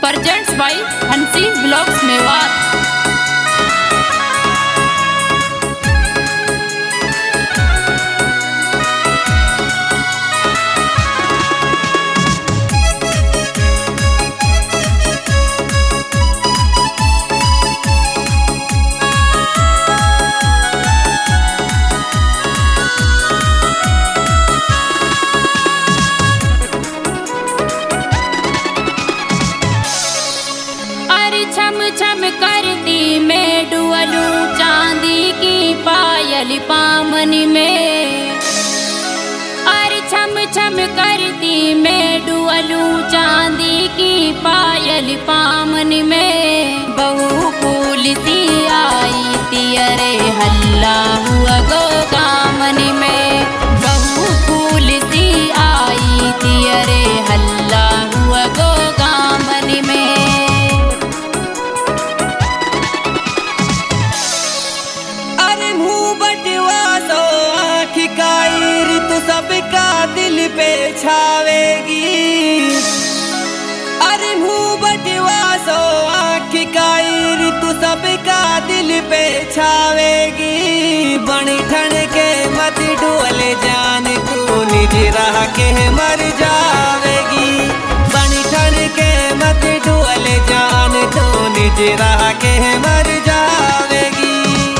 Presents by Hansi blogs Mewat. छम छम करती मैं डुअलूं चांदी की पायल पामन में। अरे छम छम करती मैं डुअलूं चांदी की पायल पामन में। बहू फूल सी आई थी अरे हल्ला हुआ गो दामन में। बहू फूल सी आई थी अरे हल्ला हुआ गो दामन में। तो सबका दिल पे छावेगी। अरे मुँह बटवा सो आँख का तू सबका दिल पे छावेगी। बनी ठन के मत डोल जान तू निज रह के मर जावेगी। बनी ठन के मत डोल जान तू निज रह के मर जावेगी।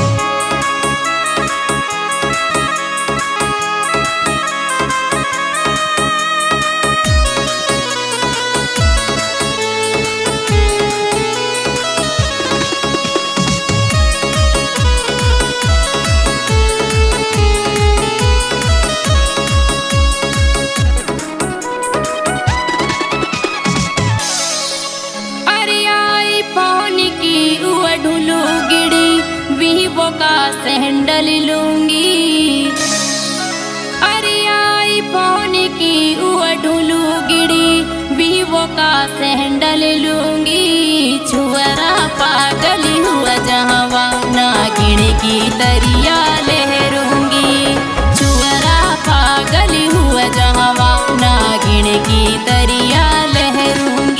का सैंडल लूंगी। अरे आई फोन की ढूलू गिड़ी वीवो का सैंडल लूंगी। छुअरा पागल हुआ जहवा ना गिण की दरिया लहरूंगी। छुअरा पागल हुआ जहवा ना गिण की दरिया लहरूंगी।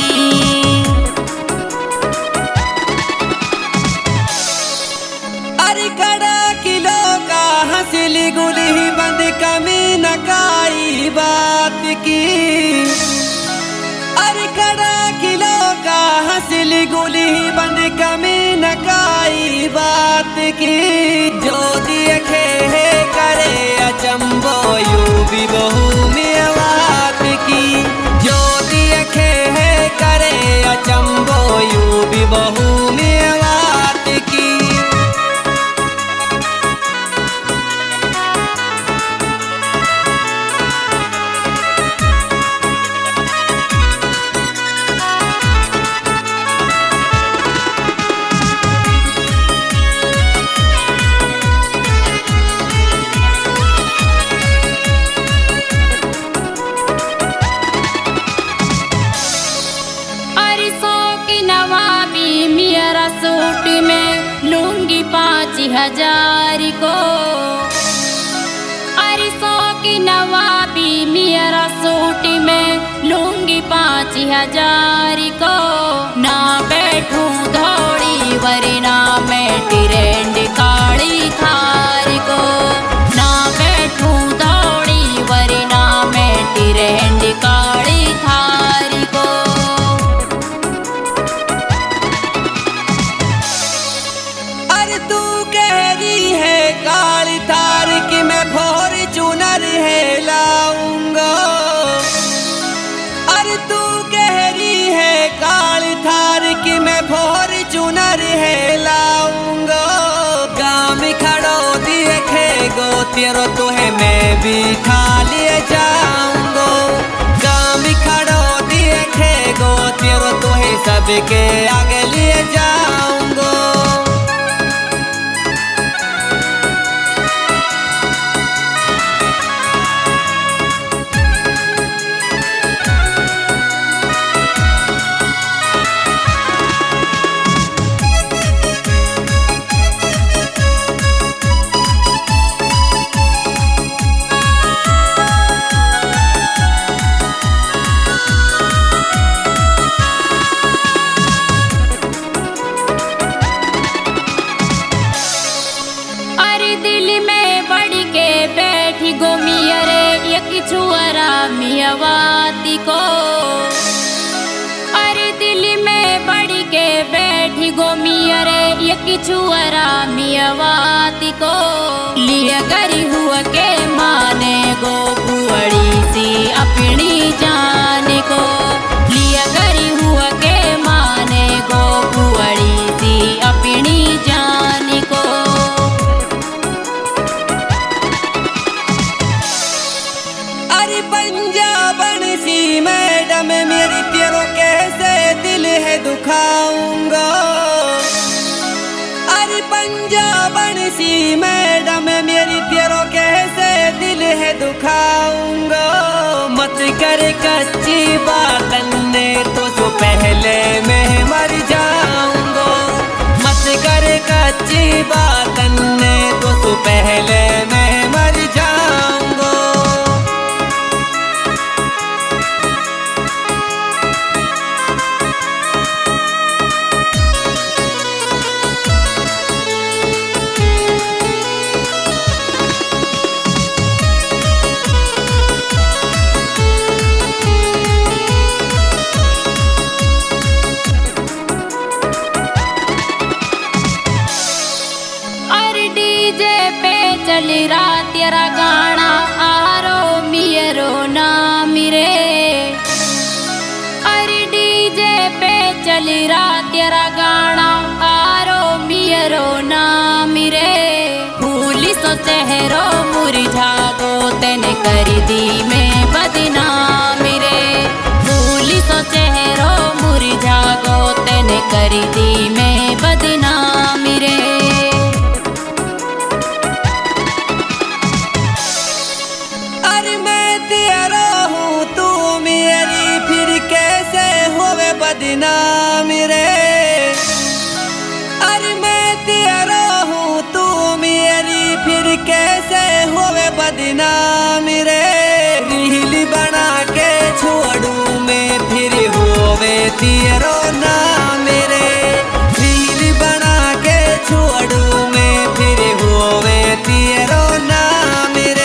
हंसली गुली बंद कमी न काई बात की। अरे कड़ा किलो का हंसली गुली बंद कमी न काई बात की। जो देखे है करे अचंबो यू भी बहू मेवात की। जो देखे है करे अचंबो यू भी बहू मेवात की। सूट में लूंगी 5,000 को। अरे 100 की नवाबी मेरा सूट में लूंगी 5,000 को। ना बैठूं धौड़ी वरना मैं ट्रेंड काली थार को। ना बैठूं धौड़ी वरना मैं ट्रेंड काली थार को। काली थार की मैं फॉर्च्यूनर है लाऊंगा। अरे तू कह रही है काली थार की मैं फॉर्च्यूनर है लाऊंगा। गाँव में खड़ो देखे गो तेरो तो है मैं भी खा ले जाऊंगा। गाँव में खड़ो देखे गो तेरो तो है सबके आगे ले जाऊंगा। गो मियरे यकी छुअरा मियवाती को लिया करी हुआ के माने गो बुअड़ी सी अपनी जान को लिया करी हुआ के माने गो बुअड़ी सी अपनी जान को। अरे पंजाबन सी मैडम मेरी तेरो कैसे दिल है दुखाऊंगा। अरे पंजाबन सी मैडम मेरी तेरो कैसे दिल है दुखाऊंगा। मत कर कच्ची बातन ने तो सो पहले मैं मर जाऊंगा। मत कर कच्ची बातन ने तो सो पहले मैं मर जाऊंगा। चली रात तेरा गाना आरो मियरो ना मिरे। अरे डीजे पे चली रात तेरा गाना आरो मियरो ना मिरे। भूली सो चेहरो मुरझा गो तेने करी दी में बदनाम रे। भूली सो चेहरो मुरझा गो तेने करी दी में बदनाम रे। बदनाम रे। अरे मैं तेरा हूँ तू मेरी फिर कैसे होवे बदनाम रे। रील बना के छोड़ू मैं फिर होवे तेरो नाम रे। रील बना के छोड़ू मैं फिर होवे तेरो नाम रे।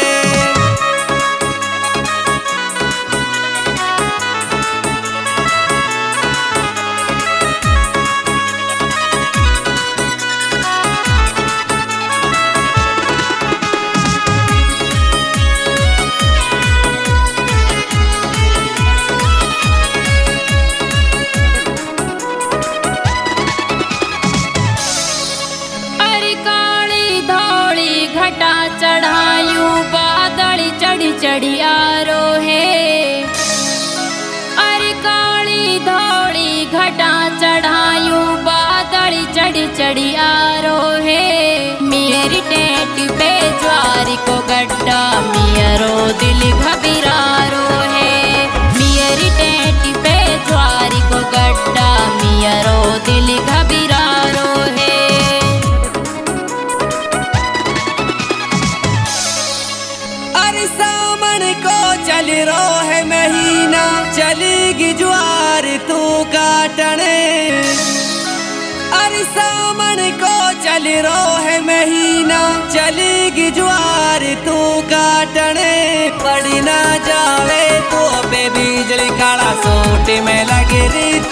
चढ़ायू बादल चढ़ी चढ़ी आरो है। अरे काली धौड़ी घटा चढ़ायू बादल चढ़ी चढ़ी आरो है। मेरी टेट पे ज्वारी को गड्ढा मियरो दिल घबरारो है। मेरी टेट पे ज्वारी को गड्ढा मियरो दिल घबरारो है। सामन को चल रो है महीना चलेगी ज्वार तू काटने। अरे सामन को चल रो है महीना चलेगी ज्वार तू काटने। पड़ी ना जावे तो पे बिजली काला सोटे में लगे री